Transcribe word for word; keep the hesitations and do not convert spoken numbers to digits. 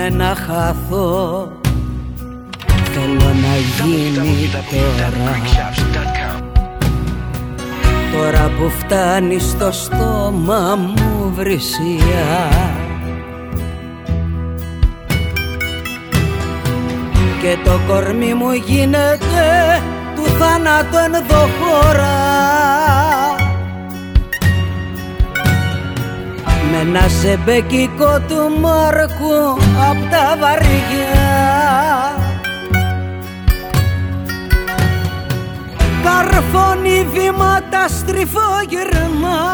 είναι να χαθώ, θέλω να γίνει τώρα. Τώρα που φτάνει στο στόμα μου βρυσιά και το κορμί μου γίνεται του θάνατου ενδοχώρα, με ένα σεμπεκικό του Μάρκου απ' τα βαριά. Καρφώνει βήματα στριφόγυρμα